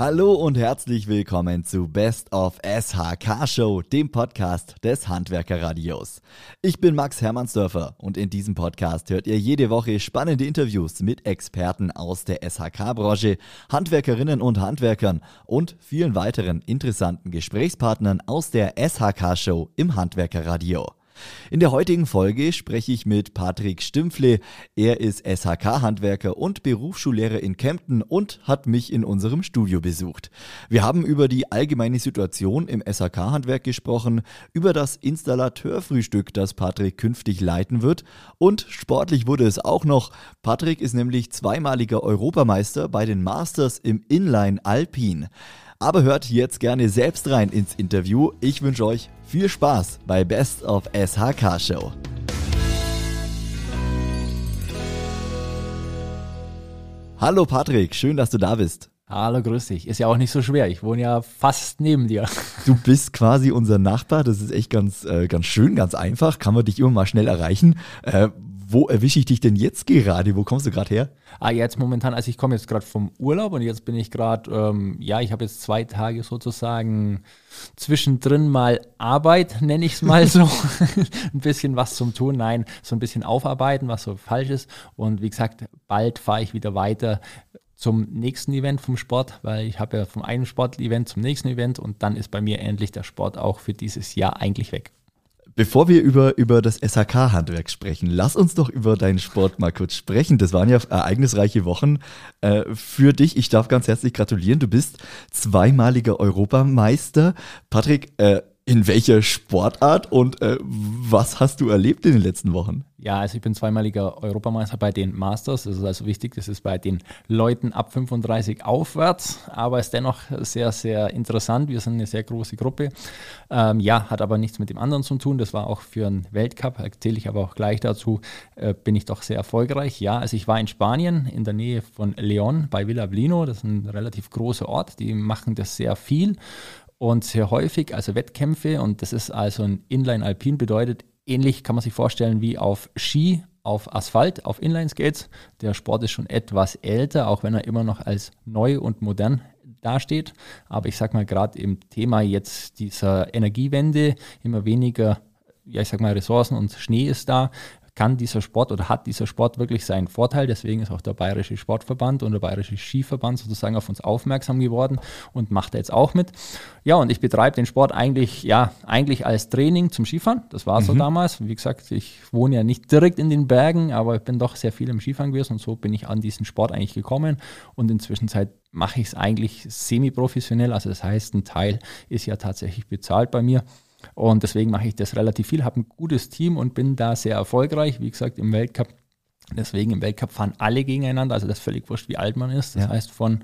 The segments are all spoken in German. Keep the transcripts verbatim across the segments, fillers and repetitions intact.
Hallo und herzlich willkommen zu Best of S H K Show, dem Podcast des Handwerkerradios. Ich bin Max Hermannsdörfer und in diesem Podcast hört ihr jede Woche spannende Interviews mit Experten aus der S H K-Branche, Handwerkerinnen und Handwerkern und vielen weiteren interessanten Gesprächspartnern aus der S H K Show im Handwerkerradio. In der heutigen Folge spreche ich mit Patrick Stimpfle. Er ist S H K-Handwerker und Berufsschullehrer in Kempten und hat mich in unserem Studio besucht. Wir haben über die allgemeine Situation im S H K-Handwerk gesprochen, über das Installateurfrühstück, das Patrick künftig leiten wird, und sportlich wurde es auch noch. Patrick ist nämlich zweimaliger Europameister bei den Masters im Inline Alpin. Aber hört jetzt gerne selbst rein ins Interview. Ich wünsche euch viel Spaß bei Best of S H K Show. Hallo Patrick, schön, dass du da bist. Hallo, grüß dich. Ist ja auch nicht so schwer. Ich wohne ja fast neben dir. Du bist quasi unser Nachbar. Das ist echt ganz, äh, ganz schön, ganz einfach. Kann man dich immer mal schnell erreichen. Äh, Wo erwische ich dich denn jetzt gerade? Wo kommst du gerade her? Ah, jetzt momentan, also ich komme jetzt gerade vom Urlaub und jetzt bin ich gerade, ähm, ja, ich habe jetzt zwei Tage sozusagen zwischendrin mal Arbeit, nenne ich es mal so. Ein bisschen was zum Tun, nein, so ein bisschen aufarbeiten, was so falsch ist. Und wie gesagt, bald fahre ich wieder weiter zum nächsten Event vom Sport, weil ich habe ja vom einen Sportevent zum nächsten Event und dann ist bei mir endlich der Sport auch für dieses Jahr eigentlich weg. Bevor wir über, über das S H K-Handwerk sprechen, lass uns doch über deinen Sport mal kurz sprechen. Das waren ja ereignisreiche Wochen äh, für dich. Ich darf ganz herzlich gratulieren. Du bist zweimaliger Europameister. Patrick, äh, in welcher Sportart und äh, was hast du erlebt in den letzten Wochen? Ja, also ich bin zweimaliger Europameister bei den Masters. Das ist also wichtig, das ist bei den Leuten ab fünfunddreißig aufwärts, aber ist dennoch sehr, sehr interessant. Wir sind eine sehr große Gruppe. Ähm, ja, hat aber nichts mit dem anderen zu tun. Das war auch für einen Weltcup, erzähle ich aber auch gleich dazu, äh, bin ich doch sehr erfolgreich. Ja, also ich war in Spanien in der Nähe von León bei Villablino. Das ist ein relativ großer Ort. Die machen das sehr viel und sehr häufig, also Wettkämpfe. Und das ist also ein Inline-Alpin, bedeutet, ähnlich kann man sich vorstellen wie auf Ski, auf Asphalt, auf Inline-Skates. Der Sport ist schon etwas älter, auch wenn er immer noch als neu und modern dasteht. Aber ich sag mal, gerade im Thema jetzt dieser Energiewende, immer weniger, ja ich sag mal, Ressourcen und Schnee ist da, kann dieser Sport oder hat dieser Sport wirklich seinen Vorteil. Deswegen ist auch der Bayerische Sportverband und der Bayerische Skiverband sozusagen auf uns aufmerksam geworden und macht da jetzt auch mit. Ja, und ich betreibe den Sport eigentlich, ja, eigentlich als Training zum Skifahren. Das war so mhm. damals. Wie gesagt, ich wohne ja nicht direkt in den Bergen, aber ich bin doch sehr viel im Skifahren gewesen und so bin ich an diesen Sport eigentlich gekommen. Und inzwischen mache ich es eigentlich semi-professionell. Also das heißt, ein Teil ist ja tatsächlich bezahlt bei mir. Und deswegen mache ich das relativ viel, habe ein gutes Team und bin da sehr erfolgreich, wie gesagt, im Weltcup. Deswegen im Weltcup fahren alle gegeneinander, also das ist völlig wurscht, wie alt man ist. Das ja. heißt, von,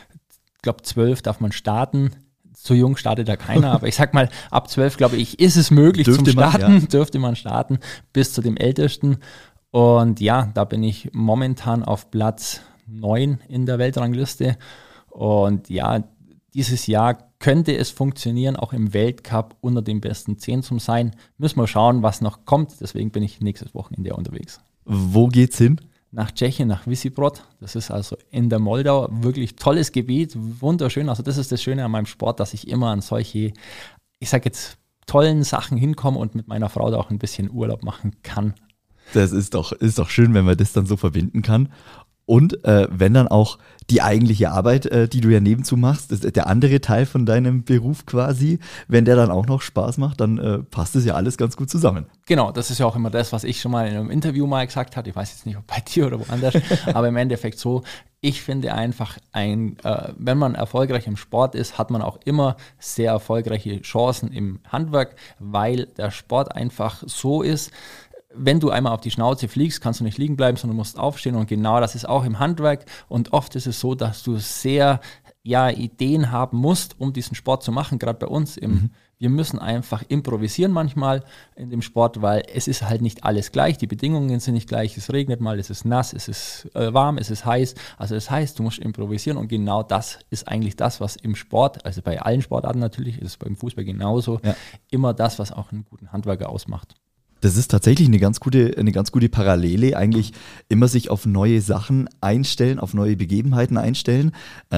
ich glaube, zwölf darf man starten. So jung startet da keiner, aber ich sag mal, ab zwölf, glaube ich, ist es möglich dürfte zum Starten, man, ja. dürfte man starten, bis zu dem Ältesten. Und ja, da bin ich momentan auf Platz neun in der Weltrangliste. Und ja, dieses Jahr könnte es funktionieren, auch im Weltcup unter den besten zehn zu sein. Müssen wir schauen, was noch kommt. Deswegen bin ich nächstes Wochenende unterwegs. Wo geht's hin? Nach Tschechien, nach Visibrod. Das ist also in der Moldau. Wirklich tolles Gebiet, wunderschön. Also das ist das Schöne an meinem Sport, dass ich immer an solche, ich sage jetzt, tollen Sachen hinkomme und mit meiner Frau da auch ein bisschen Urlaub machen kann. Das ist doch, ist doch schön, wenn man das dann so verbinden kann. Und äh, wenn dann auch die eigentliche Arbeit, äh, die du ja nebenzu machst, ist der andere Teil von deinem Beruf quasi, wenn der dann auch noch Spaß macht, dann äh, passt es ja alles ganz gut zusammen. Genau, das ist ja auch immer das, was ich schon mal in einem Interview mal gesagt habe. Ich weiß jetzt nicht, ob bei dir oder woanders, aber im Endeffekt so, ich finde einfach, ein, äh, wenn man erfolgreich im Sport ist, hat man auch immer sehr erfolgreiche Chancen im Handwerk, weil der Sport einfach so ist, wenn du einmal auf die Schnauze fliegst, kannst du nicht liegen bleiben, sondern musst aufstehen und genau das ist auch im Handwerk und oft ist es so, dass du sehr ja, Ideen haben musst, um diesen Sport zu machen, gerade bei uns. Im, mhm. Wir müssen einfach improvisieren manchmal in dem Sport, weil es ist halt nicht alles gleich, die Bedingungen sind nicht gleich, es regnet mal, es ist nass, es ist äh, warm, es ist heiß, also das heißt, du musst improvisieren und genau das ist eigentlich das, was im Sport, also bei allen Sportarten natürlich, ist es beim Fußball genauso, ja. immer das, was auch einen guten Handwerker ausmacht. Das ist tatsächlich eine ganz gute, eine ganz gute Parallele, eigentlich immer sich auf neue Sachen einstellen, auf neue Begebenheiten einstellen. Ähm,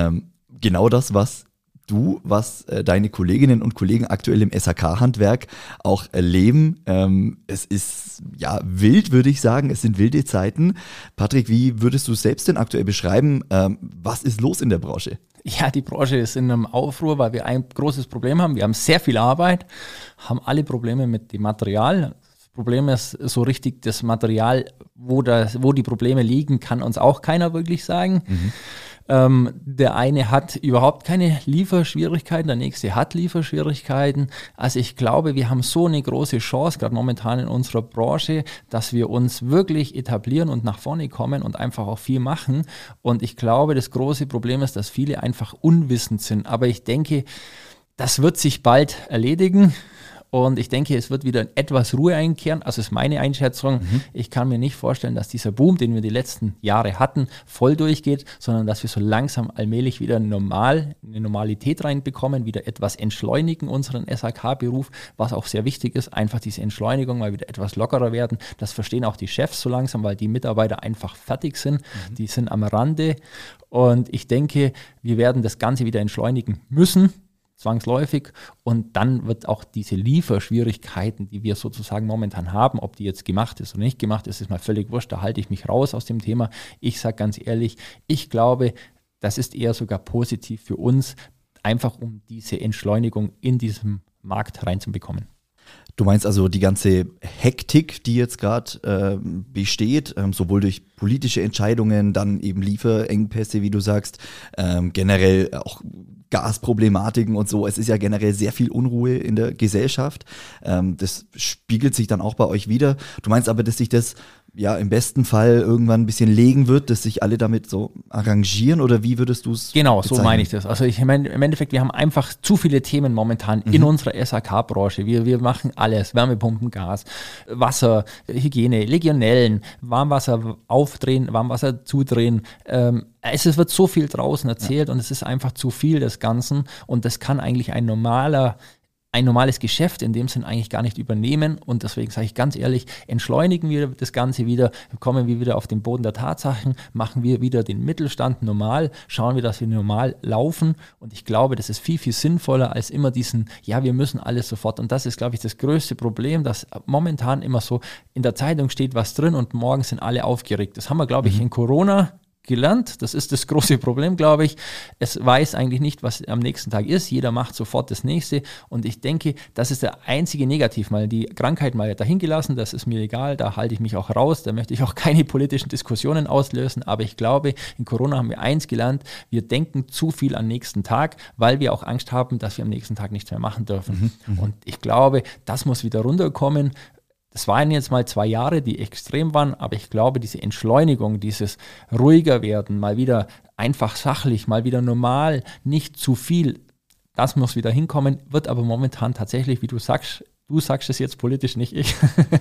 genau das, was du, was äh, deine Kolleginnen und Kollegen aktuell im S H K-Handwerk auch erleben. Ähm, es ist ja wild, würde ich sagen. Es sind wilde Zeiten. Patrick, wie würdest du es selbst denn aktuell beschreiben? Ähm, was ist los in der Branche? Ja, die Branche ist in einem Aufruhr, weil wir ein großes Problem haben. Wir haben sehr viel Arbeit, haben alle Probleme mit dem Material. Das Problem ist so richtig, das Material, wo, das, wo die Probleme liegen, kann uns auch keiner wirklich sagen. Mhm. Ähm, der eine hat überhaupt keine Lieferschwierigkeiten, der nächste hat Lieferschwierigkeiten. Also ich glaube, wir haben so eine große Chance, gerade momentan in unserer Branche, dass wir uns wirklich etablieren und nach vorne kommen und einfach auch viel machen. Und ich glaube, das große Problem ist, dass viele einfach unwissend sind. Aber ich denke, das wird sich bald erledigen. Und ich denke, es wird wieder etwas Ruhe einkehren. Also ist meine Einschätzung. Mhm. Ich kann mir nicht vorstellen, dass dieser Boom, den wir die letzten Jahre hatten, voll durchgeht, sondern dass wir so langsam allmählich wieder normal, eine Normalität reinbekommen, wieder etwas entschleunigen unseren S H K-Beruf, was auch sehr wichtig ist. Einfach diese Entschleunigung, mal wieder etwas lockerer werden. Das verstehen auch die Chefs so langsam, weil die Mitarbeiter einfach fertig sind. Mhm. Die sind am Rande. Und ich denke, wir werden das Ganze wieder entschleunigen müssen, zwangsläufig, und dann wird auch diese Lieferschwierigkeiten, die wir sozusagen momentan haben, ob die jetzt gemacht ist oder nicht gemacht ist, ist mal völlig wurscht, da halte ich mich raus aus dem Thema. Ich sage ganz ehrlich, ich glaube, das ist eher sogar positiv für uns, einfach um diese Entschleunigung in diesem Markt reinzubekommen. Du meinst also die ganze Hektik, die jetzt gerade äh, besteht, ähm, sowohl durch politische Entscheidungen, dann eben Lieferengpässe, wie du sagst, ähm, generell auch Gasproblematiken und so. Es ist ja generell sehr viel Unruhe in der Gesellschaft. Ähm, das spiegelt sich dann auch bei euch wieder. Du meinst aber, dass sich das ja im besten Fall irgendwann ein bisschen legen wird, dass sich alle damit so arrangieren, oder wie würdest du es Genau, bezeichnen? So meine ich das. Also ich meine, im Endeffekt, wir haben einfach zu viele Themen momentan mhm. in unserer S H K-Branche. Wir, wir machen alles, Wärmepumpen, Gas, Wasser, Hygiene, Legionellen, Warmwasser aufdrehen, Warmwasser zudrehen. Ähm, es wird so viel draußen erzählt ja. und es ist einfach zu viel des Ganzen, und das kann eigentlich ein normaler ein normales Geschäft in dem Sinn eigentlich gar nicht übernehmen, und deswegen sage ich ganz ehrlich, entschleunigen wir das Ganze wieder, kommen wir wieder auf den Boden der Tatsachen, machen wir wieder den Mittelstand normal, schauen wir, dass wir normal laufen, und ich glaube, das ist viel, viel sinnvoller als immer diesen, ja, wir müssen alles sofort, und das ist, glaube ich, das größte Problem, dass momentan immer so in der Zeitung steht was drin und morgen sind alle aufgeregt. Das haben wir, glaube ich, mhm. in Corona gelernt. Das ist das große Problem, glaube ich. Es weiß eigentlich nicht, was am nächsten Tag ist. Jeder macht sofort das Nächste. Und ich denke, das ist der einzige Negativ. Mal die Krankheit mal dahin gelassen, das ist mir egal. Da halte ich mich auch raus. Da möchte ich auch keine politischen Diskussionen auslösen. Aber ich glaube, in Corona haben wir eins gelernt. Wir denken zu viel am nächsten Tag, weil wir auch Angst haben, dass wir am nächsten Tag nichts mehr machen dürfen. Mhm. Und ich glaube, das muss wieder runterkommen. Das waren jetzt mal zwei Jahre, die extrem waren, aber ich glaube, diese Entschleunigung, dieses ruhiger werden, mal wieder einfach sachlich, mal wieder normal, nicht zu viel, das muss wieder hinkommen, wird aber momentan tatsächlich, wie du sagst, du sagst es jetzt politisch, nicht ich,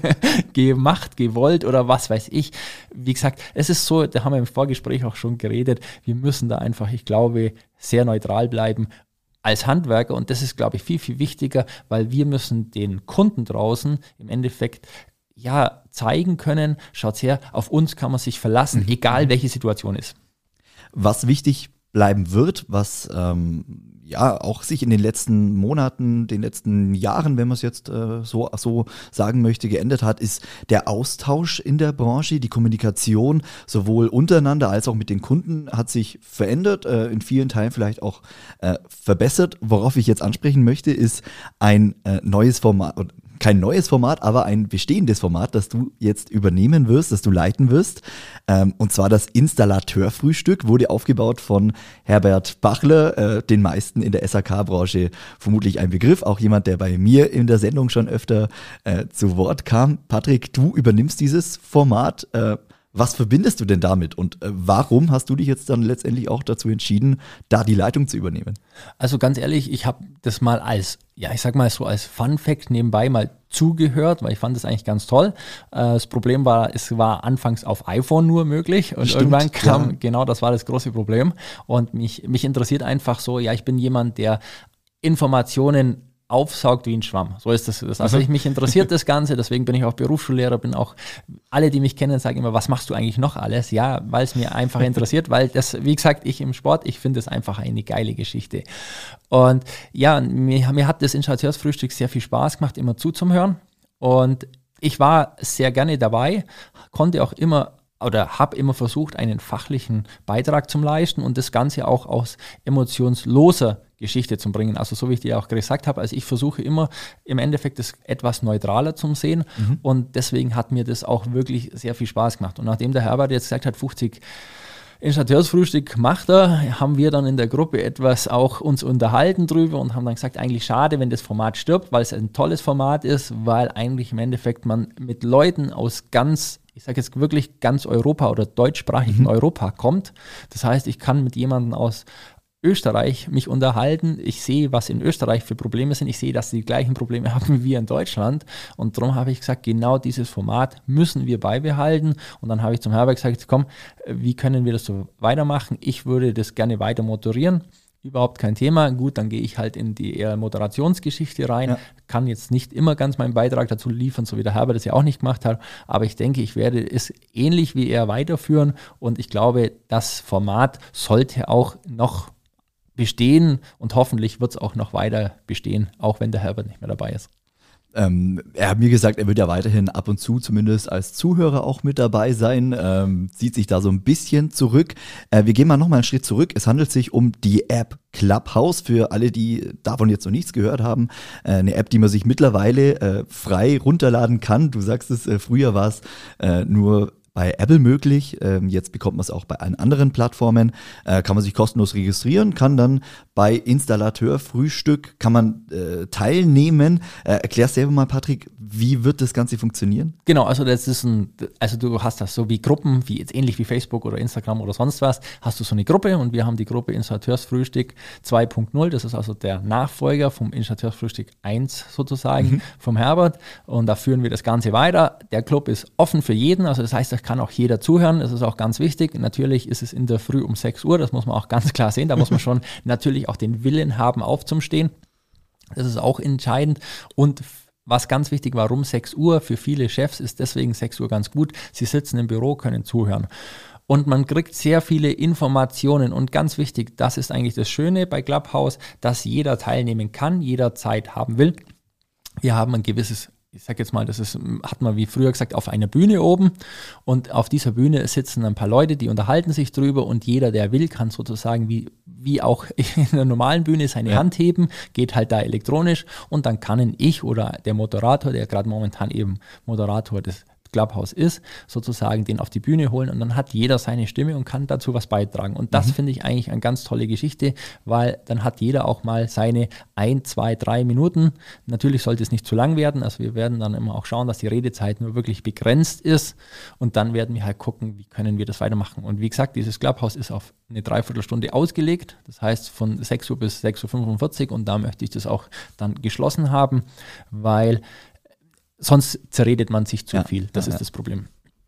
gemacht, gewollt oder was weiß ich. Wie gesagt, es ist so, da haben wir im Vorgespräch auch schon geredet, wir müssen da einfach, ich glaube, sehr neutral bleiben als Handwerker, und das ist, glaube ich, viel, viel wichtiger, weil wir müssen den Kunden draußen im Endeffekt ja zeigen können, schaut her, auf uns kann man sich verlassen, mhm. egal welche Situation ist. Was wichtig bleiben wird, was ähm, ja auch sich in den letzten Monaten, den letzten Jahren, wenn man es jetzt äh, so, so sagen möchte, geändert hat, ist der Austausch in der Branche. Die Kommunikation sowohl untereinander als auch mit den Kunden hat sich verändert, äh, in vielen Teilen vielleicht auch äh, verbessert. Worauf ich jetzt ansprechen möchte, ist ein äh, neues Format, kein neues Format, aber ein bestehendes Format, das du jetzt übernehmen wirst, das du leiten wirst. Ähm, und zwar das Installateurfrühstück wurde aufgebaut von Herbert Bachler, äh, den meisten in der S H K-Branche vermutlich ein Begriff, auch jemand, der bei mir in der Sendung schon öfter äh, zu Wort kam. Patrick, du übernimmst dieses Format. Äh, was verbindest du denn damit, und äh, warum hast du dich jetzt dann letztendlich auch dazu entschieden, da die Leitung zu übernehmen? Also ganz ehrlich, ich habe das mal als, ja ich sag mal so als Fun-Fact nebenbei mal zugehört, weil ich fand das eigentlich ganz toll. Äh, das Problem war, es war anfangs auf iPhone nur möglich, und Stimmt, irgendwann kam, ja. genau das war das große Problem, und mich, mich interessiert einfach so, ja ich bin jemand, der Informationen aufsaugt wie ein Schwamm. So ist das. das. Also ich, mich interessiert das Ganze, deswegen bin ich auch Berufsschullehrer, bin auch, alle, die mich kennen, sagen immer, was machst du eigentlich noch alles? Ja, weil es mir einfach interessiert, weil das, wie gesagt, ich im Sport, ich finde es einfach eine geile Geschichte. Und ja, mir, mir hat das Installateursfrühstück sehr viel Spaß gemacht, immer zuzuhören. Und ich war sehr gerne dabei, konnte auch immer oder habe immer versucht, einen fachlichen Beitrag zu leisten und das Ganze auch aus emotionsloser Geschichte zu bringen. Also so wie ich dir auch gesagt habe, also ich versuche immer im Endeffekt das etwas neutraler zu sehen mhm. und deswegen hat mir das auch wirklich sehr viel Spaß gemacht. Und nachdem der Herbert jetzt gesagt hat, fünfzig Installateursfrühstück macht er, haben wir dann in der Gruppe etwas auch uns unterhalten drüber und haben dann gesagt, eigentlich schade, wenn das Format stirbt, weil es ein tolles Format ist, weil eigentlich im Endeffekt man mit Leuten aus ganz, ich sage jetzt wirklich ganz Europa oder deutschsprachigen mhm. Europa kommt. Das heißt, ich kann mit jemandem aus Österreich mich unterhalten. Ich sehe, was in Österreich für Probleme sind. Ich sehe, dass sie die gleichen Probleme haben wie wir in Deutschland. Und darum habe ich gesagt, genau dieses Format müssen wir beibehalten. Und dann habe ich zum Herbert gesagt, komm, wie können wir das so weitermachen? Ich würde das gerne weiter moderieren. Überhaupt kein Thema. Gut, dann gehe ich halt in die eher Moderationsgeschichte rein. Ja. Kann jetzt nicht immer ganz meinen Beitrag dazu liefern, so wie der Herbert das ja auch nicht gemacht hat. Aber ich denke, ich werde es ähnlich wie er weiterführen. Und ich glaube, das Format sollte auch noch bestehen und hoffentlich wird es auch noch weiter bestehen, auch wenn der Herbert nicht mehr dabei ist. Ähm, er hat mir gesagt, er wird ja weiterhin ab und zu zumindest als Zuhörer auch mit dabei sein, ähm, zieht sich da so ein bisschen zurück. Äh, wir gehen mal nochmal einen Schritt zurück. Es handelt sich um die App Clubhouse, für alle, die davon jetzt noch nichts gehört haben. Äh, eine App, die man sich mittlerweile äh, frei runterladen kann. Du sagst es, äh, früher war es äh, nur bei Apple möglich, ähm, jetzt bekommt man es auch bei allen anderen Plattformen, äh, kann man sich kostenlos registrieren, kann dann bei Installateur-Frühstück, kann man äh, teilnehmen. Äh, erklär selber mal, Patrick, wie wird das Ganze funktionieren? Genau, also das ist ein, also du hast das so wie Gruppen, wie jetzt ähnlich wie Facebook oder Instagram oder sonst was, hast du so eine Gruppe und wir haben die Gruppe Installateursfrühstück zwei Punkt null, das ist also der Nachfolger vom Installateursfrühstück eins sozusagen, mhm. vom Herbert, und da führen wir das Ganze weiter. Der Club ist offen für jeden, also das heißt, da kann auch jeder zuhören, das ist auch ganz wichtig. Natürlich ist es in der Früh um sechs Uhr, das muss man auch ganz klar sehen, da muss man schon natürlich auch den Willen haben, aufzustehen. Das ist auch entscheidend. Und was ganz wichtig, warum sechs Uhr? Für viele Chefs ist deswegen sechs Uhr ganz gut. Sie sitzen im Büro, können zuhören. Und man kriegt sehr viele Informationen. Und ganz wichtig, das ist eigentlich das Schöne bei Clubhouse, dass jeder teilnehmen kann, jeder Zeit haben will. Wir haben ein gewisses, ich sag jetzt mal, das ist, hat man wie früher gesagt, auf einer Bühne oben, und auf dieser Bühne sitzen ein paar Leute, die unterhalten sich drüber, und jeder, der will, kann sozusagen wie, wie auch in der normalen Bühne seine ja. Hand heben, geht halt da elektronisch, und dann kann ich oder der Moderator, der gerade momentan eben Moderator des Clubhouse ist, sozusagen den auf die Bühne holen, und dann hat jeder seine Stimme und kann dazu was beitragen. Und das mhm. finde ich eigentlich eine ganz tolle Geschichte, weil dann hat jeder auch mal seine ein, zwei, drei Minuten. Natürlich sollte es nicht zu lang werden, also wir werden dann immer auch schauen, dass die Redezeit nur wirklich begrenzt ist, und dann werden wir halt gucken, wie können wir das weitermachen. Und wie gesagt, dieses Clubhouse ist auf eine Dreiviertelstunde ausgelegt, das heißt von sechs Uhr bis sechs Uhr fünfundvierzig, und da möchte ich das auch dann geschlossen haben, weil sonst zerredet man sich zu ja, viel. Das ja, ist ja. das Problem.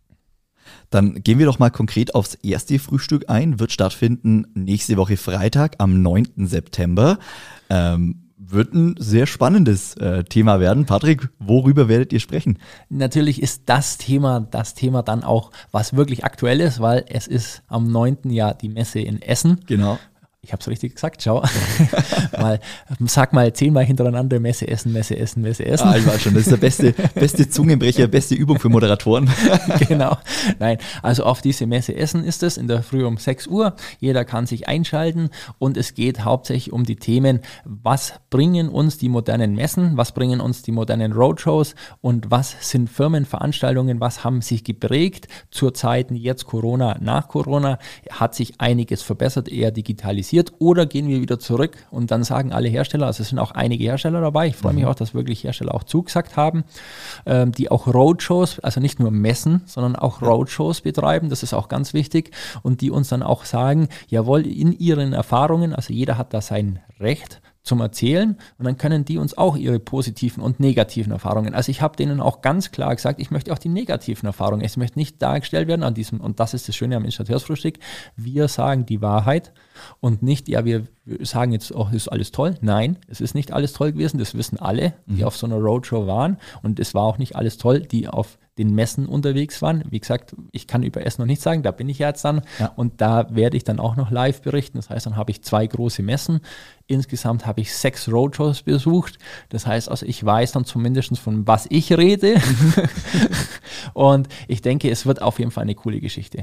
Dann gehen wir doch mal konkret aufs erste Frühstück ein. Wird stattfinden nächste Woche Freitag am neunten September. Ähm, wird ein sehr spannendes äh, Thema werden. Patrick, worüber werdet ihr sprechen? Natürlich ist das Thema, das Thema dann auch, was wirklich aktuell ist, weil es ist am neunten ja die Messe in Essen. Genau. Ich habe es richtig gesagt, schau. mal, sag mal zehnmal hintereinander Messe essen, Messe essen, Messe essen. Ah, ich weiß schon, das ist der beste, beste Zungenbrecher, beste Übung für Moderatoren. Genau. Nein, also auf diese Messe Essen ist es in der Früh um sechs Uhr. Jeder kann sich einschalten, und es geht hauptsächlich um die Themen, was bringen uns die modernen Messen, was bringen uns die modernen Roadshows, und was sind Firmenveranstaltungen, was haben sich geprägt zur Zeiten jetzt Corona, nach Corona, hat sich einiges verbessert, eher digitalisiert. Oder gehen wir wieder zurück, und dann sagen alle Hersteller, also es sind auch einige Hersteller dabei, ich freue mich auch, dass wirklich Hersteller auch zugesagt haben, ähm, die auch Roadshows, also nicht nur Messen, sondern auch Roadshows betreiben, das ist auch ganz wichtig, und die uns dann auch sagen, jawohl, in ihren Erfahrungen, also jeder hat da sein Recht zum Erzählen und dann können die uns auch ihre positiven und negativen Erfahrungen. Also ich habe denen auch ganz klar gesagt, ich möchte auch die negativen Erfahrungen. Es möchte nicht dargestellt werden an diesem, und das ist das Schöne am Installateursfrühstück, wir sagen die Wahrheit und nicht, ja, wir sagen jetzt, oh, ist alles toll. Nein, es ist nicht alles toll gewesen, das wissen alle, die mhm. auf so einer Roadshow waren und es war auch nicht alles toll, die auf den Messen unterwegs waren. Wie gesagt, ich kann über Essen noch nicht sagen, da bin ich jetzt dann ja. und da werde ich dann auch noch live berichten. Das heißt, dann habe ich zwei große Messen. Insgesamt habe ich sechs Roadshows besucht. Das heißt also, ich weiß dann zumindest von was ich rede und ich denke, es wird auf jeden Fall eine coole Geschichte.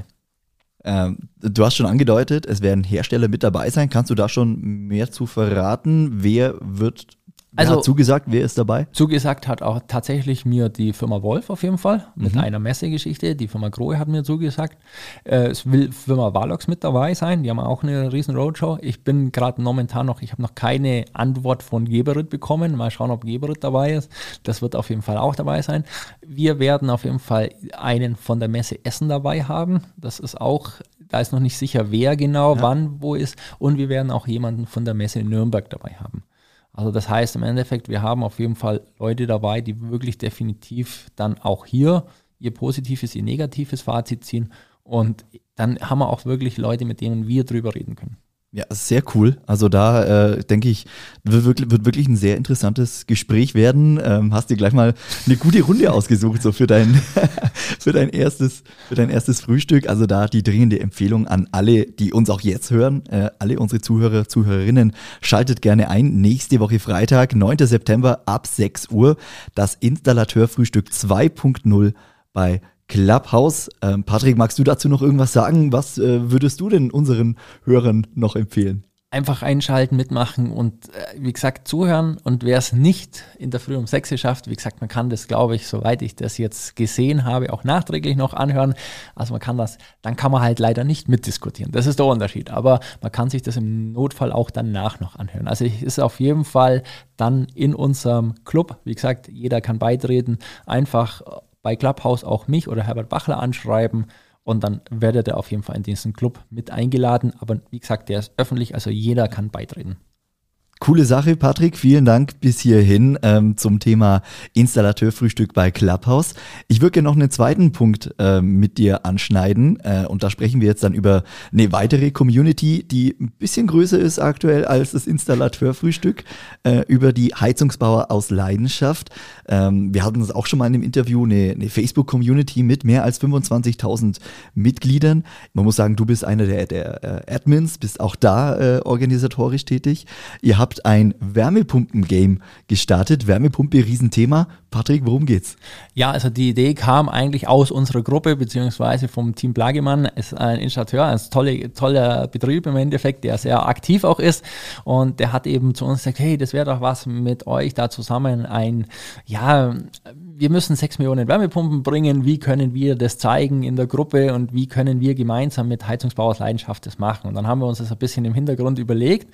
Ähm, du hast schon angedeutet, es werden Hersteller mit dabei sein. Kannst du da schon mehr zu verraten? Wer wird Wer also, hat zugesagt, wer ist dabei? Zugesagt hat auch tatsächlich mir die Firma Wolf auf jeden Fall mit mhm. einer Messegeschichte. Die Firma Grohe hat mir zugesagt. Äh, es will Firma Valox mit dabei sein. Die haben auch eine riesen Roadshow. Ich bin gerade momentan noch, ich habe noch keine Antwort von Geberit bekommen. Mal schauen, ob Geberit dabei ist. Das wird auf jeden Fall auch dabei sein. Wir werden auf jeden Fall einen von der Messe Essen dabei haben. Das ist auch, da ist noch nicht sicher, wer genau, ja. wann, wo ist. Und wir werden auch jemanden von der Messe in Nürnberg dabei haben. Also das heißt im Endeffekt, wir haben auf jeden Fall Leute dabei, die wirklich definitiv dann auch hier ihr positives, ihr negatives Fazit ziehen und dann haben wir auch wirklich Leute, mit denen wir drüber reden können. Ja, sehr cool. Also da äh, denke ich, wird wirklich, wird wirklich ein sehr interessantes Gespräch werden. Ähm, hast dir gleich mal eine gute Runde ausgesucht, so für dein, für dein erstes, für dein erstes Frühstück. Also da die dringende Empfehlung an alle, die uns auch jetzt hören, äh, alle unsere Zuhörer, Zuhörerinnen, schaltet gerne ein. Nächste Woche Freitag, neunten September ab sechs Uhr, das Installateurfrühstück zwei Punkt null bei Clubhouse. Ähm, Patrick, magst du dazu noch irgendwas sagen? Was äh, würdest du denn unseren Hörern noch empfehlen? Einfach einschalten, mitmachen und äh, wie gesagt zuhören und wer es nicht in der Früh um sechs schafft, wie gesagt, man kann das, glaube ich, soweit ich das jetzt gesehen habe, auch nachträglich noch anhören. Also man kann das, dann kann man halt leider nicht mitdiskutieren. Das ist der Unterschied. Aber man kann sich das im Notfall auch danach noch anhören. Also es ist auf jeden Fall dann in unserem Club, wie gesagt, jeder kann beitreten, einfach bei Clubhouse auch mich oder Herbert Bachler anschreiben und dann werdet ihr auf jeden Fall in diesen Club mit eingeladen. Aber wie gesagt, der ist öffentlich, also jeder kann beitreten. Coole Sache, Patrick. Vielen Dank bis hierhin ähm, zum Thema Installateurfrühstück bei Clubhouse. Ich würde gerne noch einen zweiten Punkt äh, mit dir anschneiden äh, und da sprechen wir jetzt dann über eine weitere Community, die ein bisschen größer ist aktuell als das Installateurfrühstück, äh, über die Heizungsbauer aus Leidenschaft. Ähm, wir hatten uns auch schon mal in einem Interview eine, eine Facebook-Community mit mehr als fünfundzwanzigtausend Mitgliedern. Man muss sagen, du bist einer der, der äh, Admins, bist auch da äh, organisatorisch tätig. Ihr habt ein Wärmepumpen-Game gestartet. Wärmepumpe, Riesenthema. Patrick, worum geht's? Ja, also die Idee kam eigentlich aus unserer Gruppe, beziehungsweise vom Team Plagemann. Es ist ein Installateur, ein tolle, toller Betrieb im Endeffekt, der sehr aktiv auch ist. Und der hat eben zu uns gesagt, hey, das wäre doch was mit euch da zusammen ein, ja, wir müssen sechs Millionen Wärmepumpen bringen. Wie können wir das zeigen in der Gruppe und wie können wir gemeinsam mit Heizungsbau aus Leidenschaft das machen? Und dann haben wir uns das ein bisschen im Hintergrund überlegt.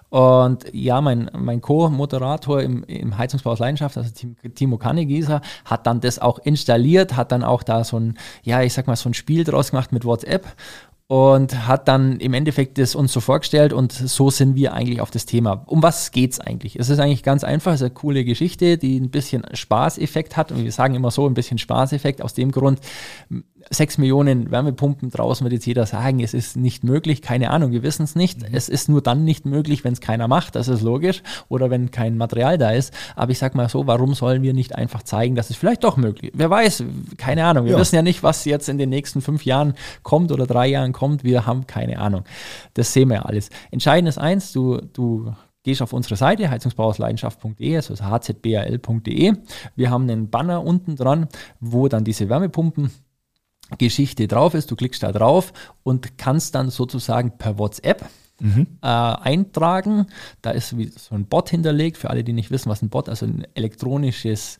Und ja, mein, mein Co-Moderator im, im Heizungsbau aus Leidenschaft, also Timo Kannegieser, hat dann das auch installiert, hat dann auch da so ein, ja, ich sag mal, so ein Spiel draus gemacht mit WhatsApp und hat dann im Endeffekt das uns so vorgestellt und so sind wir eigentlich auf das Thema. Um was geht's eigentlich? Es ist eigentlich ganz einfach, es ist eine coole Geschichte, die ein bisschen Spaßeffekt hat und wir sagen immer so, ein bisschen Spaßeffekt aus dem Grund, sechs Millionen Wärmepumpen draußen wird jetzt jeder sagen, es ist nicht möglich, keine Ahnung, wir wissen es nicht. Mhm. Es ist nur dann nicht möglich, wenn es keiner macht, das ist logisch, oder wenn kein Material da ist. Aber ich sag mal so, warum sollen wir nicht einfach zeigen, dass es vielleicht doch möglich ist? Wer weiß, keine Ahnung. Wir ja. wissen ja nicht, was jetzt in den nächsten fünf Jahren kommt oder drei Jahren kommt. Wir haben keine Ahnung. Das sehen wir ja alles. Entscheidend ist eins, du, du gehst auf unsere Seite heizungsbauausleidenschaft punkt de, also h z b a l punkt de. Wir haben einen Banner unten dran, wo dann diese Wärmepumpen Geschichte drauf ist, du klickst da drauf und kannst dann sozusagen per WhatsApp mhm. äh, eintragen. Da ist wie so ein Bot hinterlegt, für alle, die nicht wissen, was ein Bot, also ein elektronisches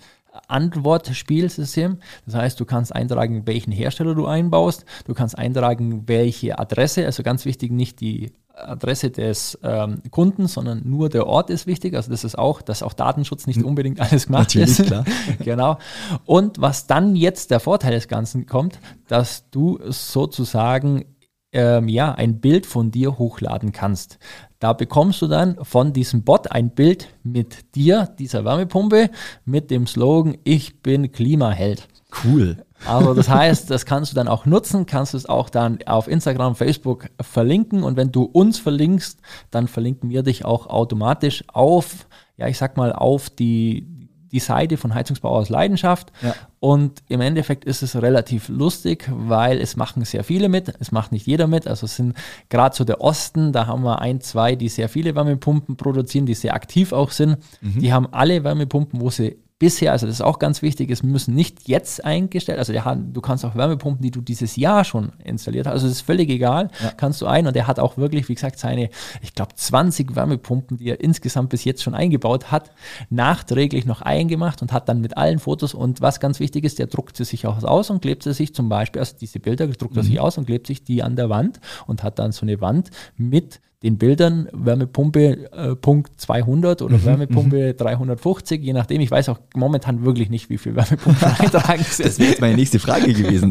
Antwortspielsystem. Das heißt, du kannst eintragen, welchen Hersteller du einbaust, du kannst eintragen, welche Adresse, also ganz wichtig, nicht die Adresse des ähm, Kunden, sondern nur der Ort ist wichtig. Also das ist auch, dass auch Datenschutz nicht unbedingt alles gemacht Natürlich, ist. Klar. Genau. Und was dann jetzt der Vorteil des Ganzen kommt, dass du sozusagen ähm, ja, ein Bild von dir hochladen kannst. Da bekommst du dann von diesem Bot ein Bild mit dir, dieser Wärmepumpe, mit dem Slogan, ich bin Klimaheld. Cool. Also das heißt, das kannst du dann auch nutzen, kannst es auch dann auf Instagram, Facebook verlinken und wenn du uns verlinkst, dann verlinken wir dich auch automatisch auf, ja ich sag mal, auf die, die Seite von Heizungsbau aus Leidenschaft. Ja. Und im Endeffekt ist es relativ lustig, weil es machen sehr viele mit, es macht nicht jeder mit, also es sind gerade so der Osten, da haben wir ein, zwei, die sehr viele Wärmepumpen produzieren, die sehr aktiv auch sind, mhm. die haben alle Wärmepumpen, wo sie bisher, also das ist auch ganz wichtig, es müssen nicht jetzt eingestellt, also der hat, du kannst auch Wärmepumpen, die du dieses Jahr schon installiert hast, also das ist völlig egal, ja. kannst du ein und der hat auch wirklich, wie gesagt, seine, ich glaube zwanzig Wärmepumpen, die er insgesamt bis jetzt schon eingebaut hat, nachträglich noch eingemacht und hat dann mit allen Fotos und was ganz wichtig ist, der druckt sie sich auch aus und klebt sie sich zum Beispiel, also diese Bilder druckt er mhm. sich aus und klebt sich die an der Wand und hat dann so eine Wand mit den Bildern Wärmepumpe äh, Punkt zweihundert oder mhm, Wärmepumpe dreihundertfünfzig, je nachdem. Ich weiß auch momentan wirklich nicht, wie viel Wärmepumpen eintragen sind. Das wäre jetzt meine nächste Frage gewesen.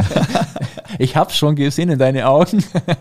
Ich habe es schon gesehen in deine Augen.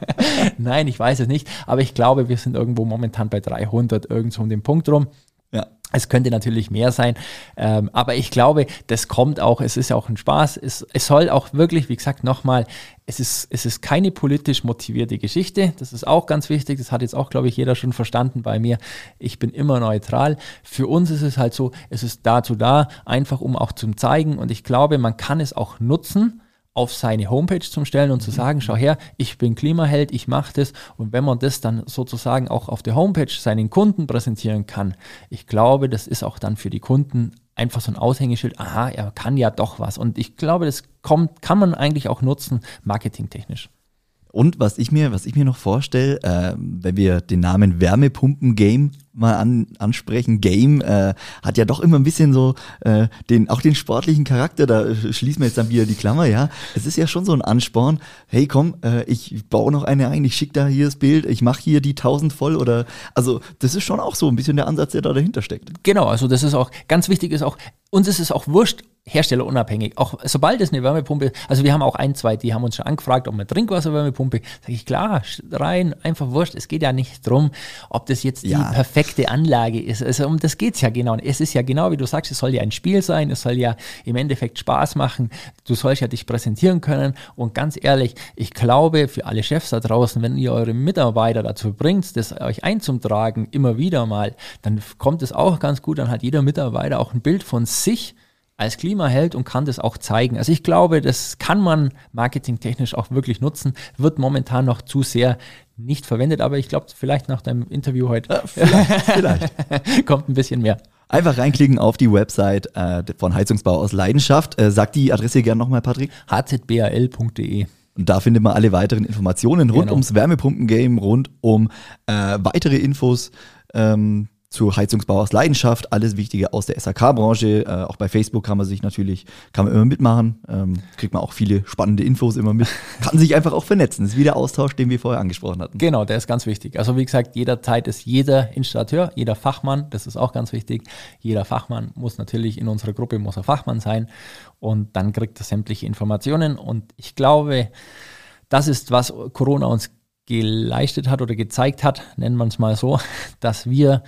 Nein, ich weiß es nicht. Aber ich glaube, wir sind irgendwo momentan bei dreihundert, irgend so um den Punkt rum. Ja. Es könnte natürlich mehr sein, ähm, aber ich glaube, das kommt auch, es ist ja auch ein Spaß, es, es soll auch wirklich, wie gesagt, nochmal, es ist, es ist keine politisch motivierte Geschichte, das ist auch ganz wichtig, das hat jetzt auch, glaube ich, jeder schon verstanden bei mir, ich bin immer neutral, für uns ist es halt so, es ist dazu da, einfach um auch zu zeigen und ich glaube, man kann es auch nutzen, auf seine Homepage zu stellen und zu sagen, schau her, ich bin Klimaheld, ich mache das und wenn man das dann sozusagen auch auf der Homepage seinen Kunden präsentieren kann, ich glaube, das ist auch dann für die Kunden einfach so ein Aushängeschild, aha, er kann ja doch was und ich glaube, das kommt, kann man eigentlich auch nutzen, marketingtechnisch. Und was ich mir, was ich mir noch vorstelle, äh, wenn wir den Namen Wärmepumpen-Game mal an, ansprechen, Game äh, hat ja doch immer ein bisschen so äh, den auch den sportlichen Charakter, da schließen wir jetzt dann wieder die Klammer, ja. Es ist ja schon so ein Ansporn, hey komm, äh, ich baue noch eine ein, ich schicke da hier das Bild, ich mache hier die tausend voll oder, also das ist schon auch so ein bisschen der Ansatz, der da dahinter steckt. Genau, also das ist auch, ganz wichtig ist auch, uns ist es auch wurscht, herstellerunabhängig. Auch sobald es eine Wärmepumpe, also wir haben auch ein, zwei, die haben uns schon angefragt, ob eine Trinkwasserwärmepumpe, sage ich, klar, rein, einfach wurscht. Es geht ja nicht drum, ob das jetzt ja. die perfekte Anlage ist. Also um das geht's ja genau. Es ist ja genau, wie du sagst, es soll ja ein Spiel sein, es soll ja im Endeffekt Spaß machen, du sollst ja dich präsentieren können und ganz ehrlich, ich glaube, für alle Chefs da draußen, wenn ihr eure Mitarbeiter dazu bringt, das euch einzutragen, immer wieder mal, dann kommt es auch ganz gut, dann hat jeder Mitarbeiter auch ein Bild von sich als Klimaheld und kann das auch zeigen. Also ich glaube, das kann man marketingtechnisch auch wirklich nutzen, wird momentan noch zu sehr nicht verwendet, aber ich glaube, vielleicht nach deinem Interview heute ja, vielleicht, vielleicht. kommt ein bisschen mehr. Einfach reinklicken auf die Website äh, von Heizungsbau aus Leidenschaft. Äh, sag die Adresse gerne nochmal, Patrick. h z b a l punkt d e. Und da findet man alle weiteren Informationen rund genau. ums Wärmepumpen-Game, rund um äh, weitere Infos, ähm, zu Heizungsbau aus Leidenschaft, alles Wichtige aus der S H K-Branche. Äh, auch bei Facebook kann man sich natürlich, kann man immer mitmachen. Ähm, kriegt man auch viele spannende Infos immer mit. Kann sich einfach auch vernetzen. Das ist wie der Austausch, den wir vorher angesprochen hatten. Genau, der ist ganz wichtig. Also wie gesagt, jederzeit ist jeder Installateur, jeder Fachmann, das ist auch ganz wichtig. Jeder Fachmann muss natürlich in unserer Gruppe, muss ein Fachmann sein und dann kriegt er sämtliche Informationen. Und ich glaube, das ist, was Corona uns geleistet hat oder gezeigt hat, nennen wir es mal so, dass wir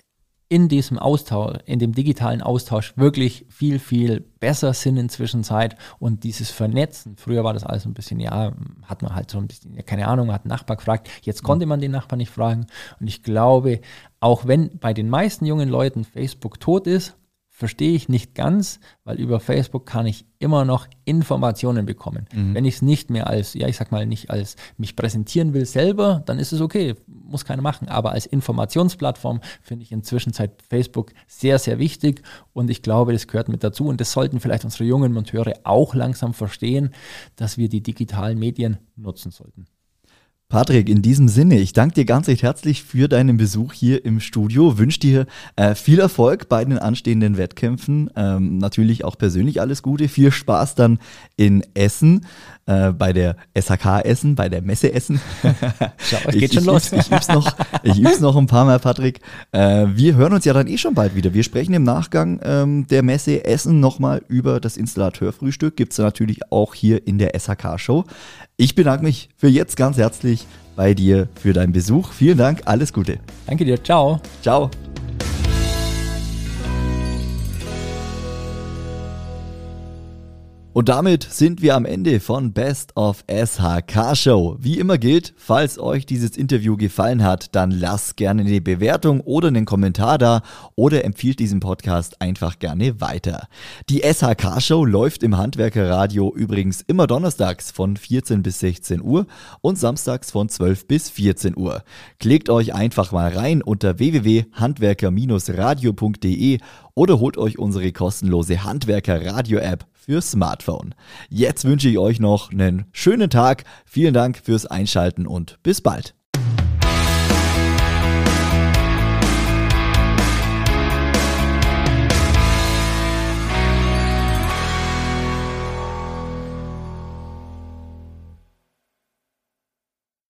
in diesem Austausch, in dem digitalen Austausch wirklich viel, viel besser sind in Zwischenzeit und dieses Vernetzen, früher war das alles ein bisschen, ja, hat man halt so ein bisschen, keine Ahnung, hat einen Nachbar gefragt, jetzt konnte man den Nachbarn nicht fragen und ich glaube, auch wenn bei den meisten jungen Leuten Facebook tot ist, verstehe ich nicht ganz, weil über Facebook kann ich immer noch Informationen bekommen. Mhm. Wenn ich es nicht mehr als, ja ich sag mal nicht als mich präsentieren will selber, dann ist es okay, muss keiner machen. Aber als Informationsplattform finde ich inzwischen Facebook sehr, sehr wichtig und ich glaube, das gehört mit dazu und das sollten vielleicht unsere jungen Monteure auch langsam verstehen, dass wir die digitalen Medien nutzen sollten. Patrick, in diesem Sinne, ich danke dir ganz recht herzlich für deinen Besuch hier im Studio, wünsche dir äh, viel Erfolg bei den anstehenden Wettkämpfen, ähm, natürlich auch persönlich alles Gute, viel Spaß dann in Essen, äh, bei der S H K Essen, bei der Messe Essen. Schau, es geht ich, schon ich, los. Ich, ich üb's noch, ich üb's noch ein paar Mal, Patrick. Äh, wir hören uns ja dann eh schon bald wieder. Wir sprechen im Nachgang ähm, der Messe Essen nochmal über das Installateurfrühstück, gibt's natürlich auch hier in der S H K-Show. Ich bedanke mich für jetzt ganz herzlich bei dir für deinen Besuch. Vielen Dank, alles Gute. Danke dir, ciao. Ciao. Und damit sind wir am Ende von Best of S H K Show. Wie immer gilt, falls euch dieses Interview gefallen hat, dann lasst gerne eine Bewertung oder einen Kommentar da oder empfiehlt diesen Podcast einfach gerne weiter. Die S H K Show läuft im Handwerkerradio übrigens immer donnerstags von vierzehn bis sechzehn Uhr und samstags von zwölf bis vierzehn Uhr. Klickt euch einfach mal rein unter w w w punkt handwerker Bindestrich radio punkt d e oder holt euch unsere kostenlose Handwerker-Radio-App für Smartphone. Jetzt wünsche ich euch noch einen schönen Tag. Vielen Dank fürs Einschalten und bis bald.